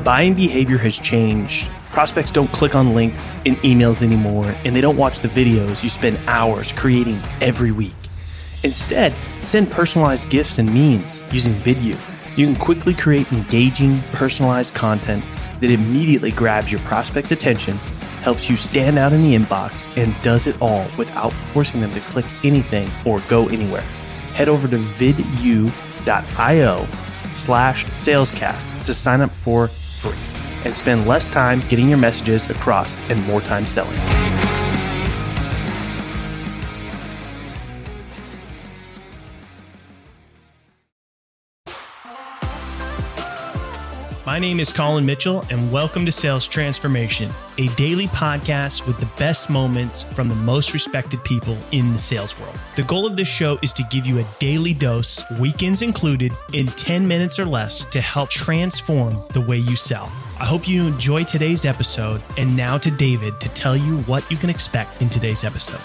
Buying behavior has changed. Prospects don't click on links in emails anymore, and they don't watch the videos you spend hours creating every week. Instead, send personalized gifts and memes using Vidyou. You can quickly create engaging, personalized content that immediately grabs your prospect's attention, helps you stand out in the inbox, and does it all without forcing them to click anything or go anywhere. Head over to vidyou.io/salescast to sign up for free and spend less time getting your messages across and more time selling. My name is Colin Mitchell, and welcome to Sales Transformation, a daily podcast with the best moments from the most respected people in the sales world. The goal of this show is to give you a daily dose, weekends included, in 10 minutes or less to help transform the way you sell. I hope you enjoy today's episode, and now to David to tell you what you can expect in today's episode.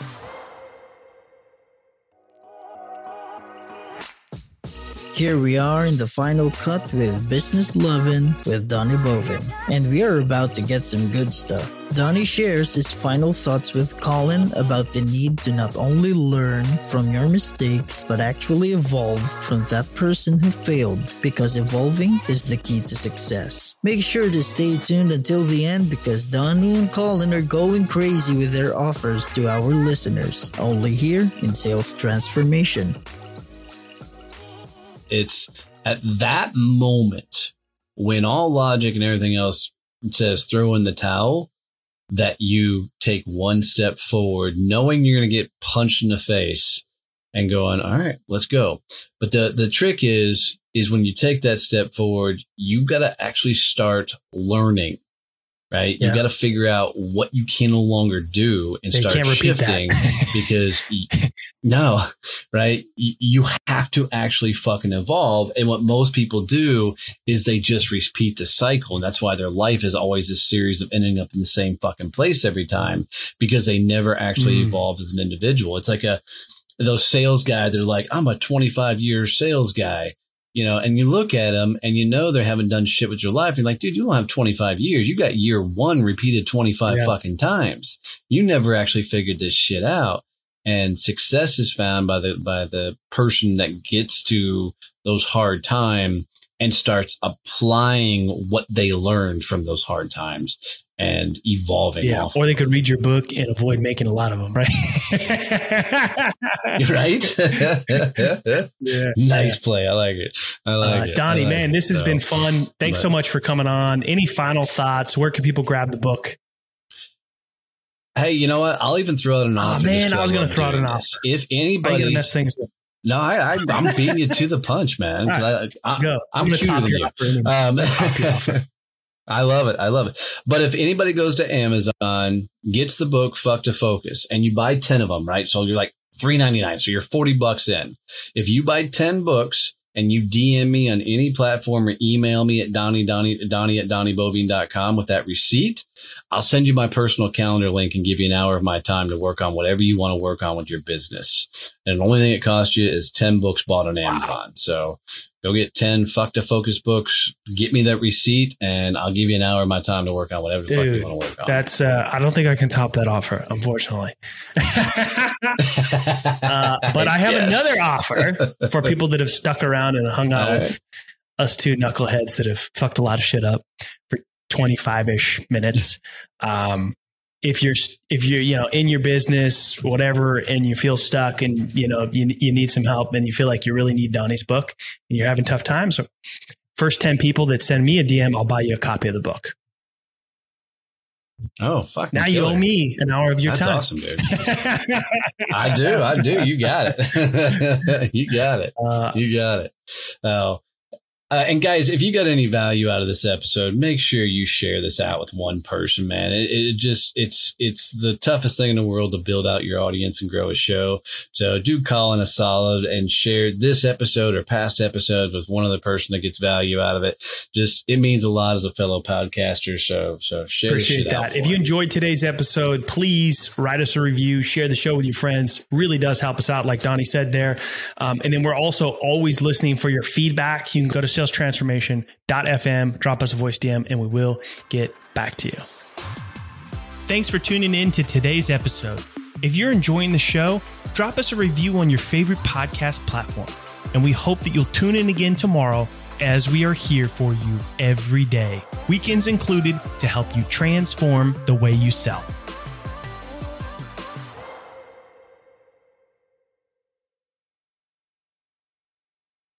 Here we are in the final cut with Business Lovin' with Donnie Boivin, and we are about to get some good stuff. Donnie shares his final thoughts with Colin about the need to not only learn from your mistakes, but actually evolve from that person who failed, because evolving is the key to success. Make sure to stay tuned until the end, because Donnie and Colin are going crazy with their offers to our listeners, only here in Sales Transformation. It's at that moment when all logic and everything else says throw in the towel that you take one step forward, knowing you're going to get punched in the face and going, all right, let's go. But the trick is when you take that step forward, you got to actually start learning, right? Yeah. You got to figure out what you can no longer do and start shifting because no, right? You have to actually fucking evolve. And what most people do is they just repeat the cycle. And that's why their life is always a series of ending up in the same fucking place every time, because they never actually evolve as an individual. It's like those sales guys, they're like, I'm a 25-year sales guy. You know, and you look at them and you know they haven't done shit with your life. You're like, dude, you don't have 25 years. You got year one repeated 25 fucking times. You never actually figured this shit out. And success is found by the person that gets to those hard times and starts applying what they learned from those hard times and evolving. Yeah. Or they could read your book and avoid making a lot of them, right? Right? Yeah. Nice play. I like it. Donnie, man, this has been fun. Thanks so much for coming on. Any final thoughts? Where can people grab the book? Hey, you know what? I'll even throw out an offer. Man, I was going to throw out an offer. If anybody mess things up. No, I'm beating you to the punch, man. Right. I'm cuter than you. I love it. But if anybody goes to Amazon, gets the book Fuck to Focus, and you buy 10 of them, right? So you're like $3.99. So you're $40 in. If you buy 10 books and you DM me on any platform or email me at Donnie at DonnieBoivin.com with that receipt, I'll send you my personal calendar link and give you an hour of my time to work on whatever you want to work on with your business. And the only thing it costs you is 10 books bought on Amazon. So go get 10 Fuck to Focus books, get me that receipt, and I'll give you an hour of my time to work on whatever the fuck you want to work on. That's, I don't think I can top that offer, unfortunately. But I have another offer for people that have stuck around and hung out with us two knuckleheads that have fucked a lot of shit up for 25-ish minutes. If you're, in your business, whatever, and you feel stuck and, you need some help and you feel like you really need Donnie's book and you're having tough times, so first 10 people that send me a DM, I'll buy you a copy of the book. Oh, fuck. Now you owe me an hour of your time. That's awesome, dude. I do. You got it. You got it. And guys, if you got any value out of this episode, make sure you share this out with one person, man. It's the toughest thing in the world to build out your audience and grow a show. So do Colin a solid and share this episode or past episodes with one other person that gets value out of it. It means a lot as a fellow podcaster. So share Appreciate that. If you enjoyed today's episode, please write us a review, share the show with your friends. Really does help us out, like Donnie said there. And then we're also always listening for your feedback. You can go to yoursalestransformation.fm. Drop us a voice DM and we will get back to you. Thanks for tuning in to today's episode. If you're enjoying the show, drop us a review on your favorite podcast platform. And we hope that you'll tune in again tomorrow as we are here for you every day, weekends included, to help you transform the way you sell.